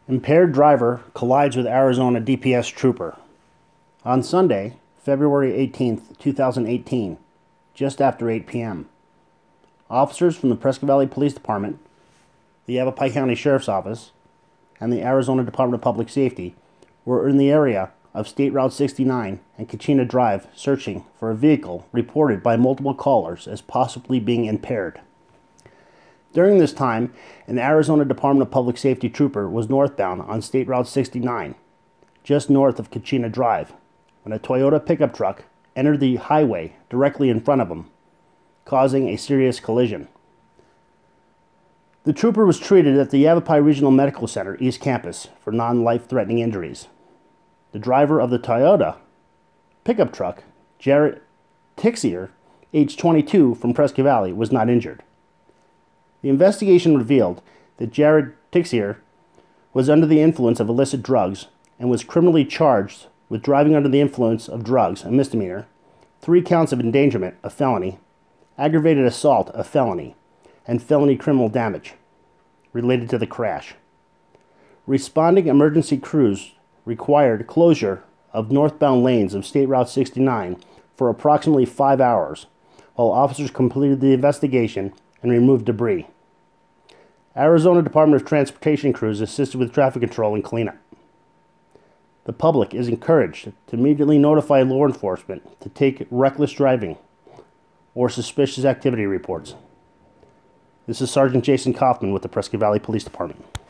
Impaired driver collides with Arizona DPS trooper. On Sunday, February 18, 2018, just after 8 p.m., officers from the Prescott Valley Police Department, the Yavapai County Sheriff's Office, and the Arizona Department of Public Safety were in the area of State Route 69 and Kachina Drive searching for a vehicle reported by multiple callers as possibly being impaired. During this time, an Arizona Department of Public Safety trooper was northbound on State Route 69, just north of Kachina Drive, when a Toyota pickup truck entered the highway directly in front of him, causing a serious collision. The trooper was treated at the Yavapai Regional Medical Center East Campus for non-life-threatening injuries. The driver of the Toyota pickup truck, Jarrett Tixier, age 22, from Prescott Valley, was not injured. The investigation revealed that Jarrett Tixier was under the influence of illicit drugs and was criminally charged with driving under the influence of drugs, a misdemeanor, 3 counts of endangerment, a felony, aggravated assault, a felony, and felony criminal damage related to the crash. Responding emergency crews required closure of northbound lanes of State Route 69 for approximately 5 hours, while officers completed the investigation and removed debris. Arizona Department of Transportation crews assisted with traffic control and cleanup. The public is encouraged to immediately notify law enforcement to take reckless driving or suspicious activity reports. This is Sergeant Jason Kaufman with the Prescott Valley Police Department.